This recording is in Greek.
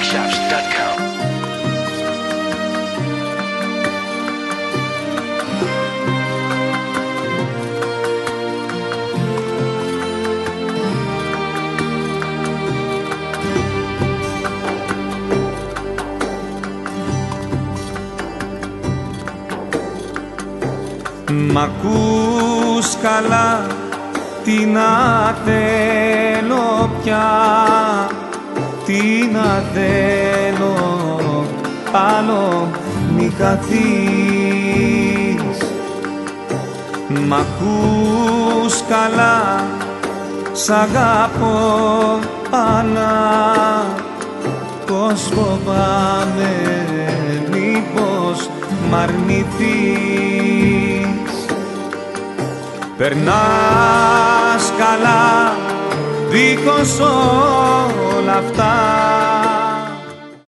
DJShouts.com. Μ' ακούς καλά, τι να θέλω πια, τι να θέλω, άλλο μη χαθείς. Μ' ακούς καλά, σ' αγαπώ, αλλά πως φοβάμαι μήπως μ' αρνηθείς. Περνάς καλά δίχως όλα αυτά,